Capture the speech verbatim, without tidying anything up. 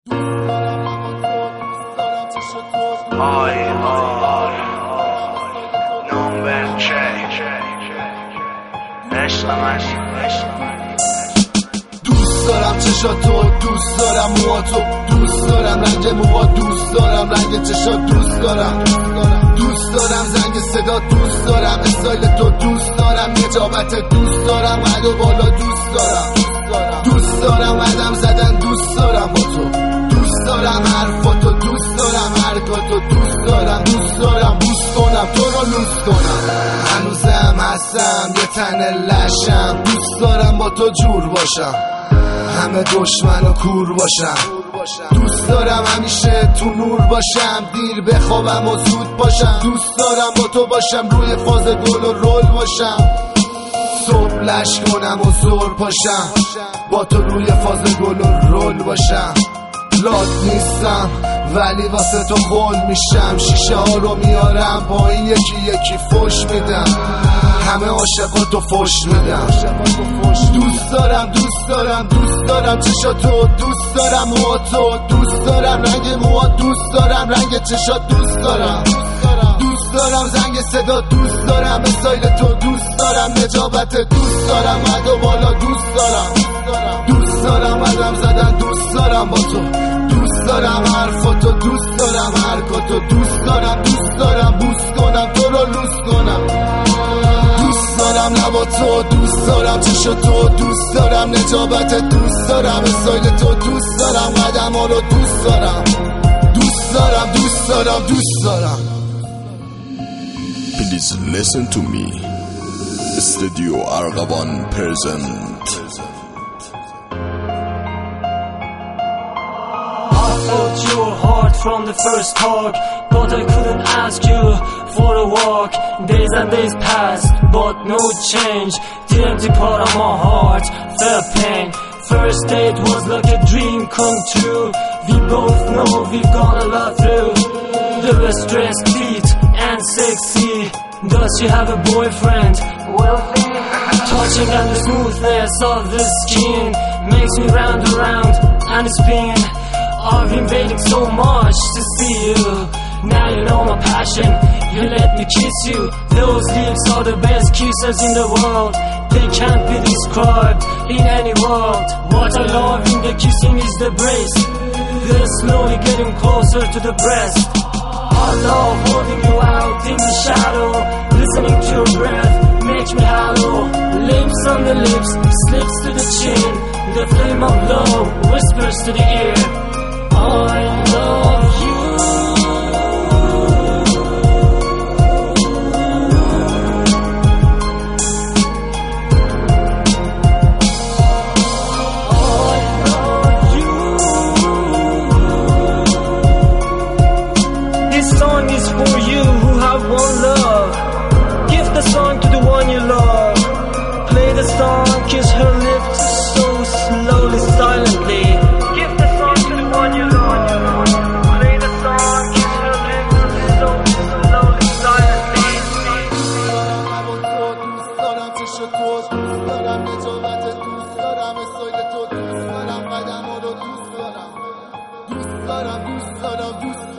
آی آی نمبر چه عشق من دوست دارم چشاتو، دوست دارم موهاتو، دوست دارم رنگ موها، دوست دارم رنگ چشات، دوست دارم دوست دارم زنگ صدا، دوست دارم استایل تو، دوست دارم نجابت، دوست دارم قد و بالا، دوست دارم دوست دارم قدم زدن، دوست دارم با تو، دوست دارم حرفاتو، دوست دارم حرکاتو، دوست دارم دوست دارم بوس کنم تو رو لوس کنم. هنوزم هستم یه تن لشم، دوست دارم با تو جور باشم، همه دشمن و کور باشم، دوست دارم همیشه تو نور باشم، دیر بخوابم و زود باشم، دوست دارم با تو باشم، روی فاز گل و رول باشم، صبح لش کنم و زور پاشم، با تو روی فاز گل و رول باشم. لات نیستم ولی واسه تو خول میشم، شیشه ها رو میارم با این یکی یکی فش میدم، همه عاشقاتو فش میدم. دوست دارم دوست دارم دوست دارم چشاتو، دوست دارم موهاتو، دوست دارم رنگ موها، دوست دارم رنگ چشات، دوست دارم دوست دارم زنگ صدا، دوست دارم استایل تو، دوست دارم نجابت، دوست دارم قد و بالا، دوست دارم دوست دارم قدم زدن، دوست دارم با تو، دوست دارم حرفاتو، دوست دارم حرکاتو، دوست دارم دوست دارم بوس کنم تو رو لوس کنم. دوست دارم لباتو، دوست دارم چشاتو، دوست دارم نجابت، دوست دارم استایل تو، دوست دارم قدم ها رو، دوست دارم دوست دارم دوست دارم دوست دارم. Please listen to me. Studio Argavan present. I felt your heart from the first talk, but I couldn't ask you for a walk. Days and days passed, but no change. Didn't depart on my heart, felt pain. First date was like a dream come true. We both know we've gone a lot through. There were stress, beat, and sexy. Does she have a boyfriend? Wealthy. Touching on the smoothness of the skin makes me round around and spin. I've been waiting so much to see you. Now you know my passion, you let me kiss you. Those lips are the best kisses in the world. They can't be described in any world. What I love in the kissing is the brace. They're slowly getting closer to the breast. I love holding you out in the shadow. Listening to your breath makes me hollow. Lips on the lips, slips to the chin. The flame of love whispers to the ear, I love you. I love you. This song is for you who have one love. Give the song to the one you love. Play the song, kiss her lips so slowly, silently. Give the song to the one you love. Play the song, kiss her lips so slowly, silently. دوست دارم چشاتو، دوست دارم نجابت، دوست دارم استایل تو، دوست دارم قدم ها رو، دوست دارم دوست دارم دوست دارم دوست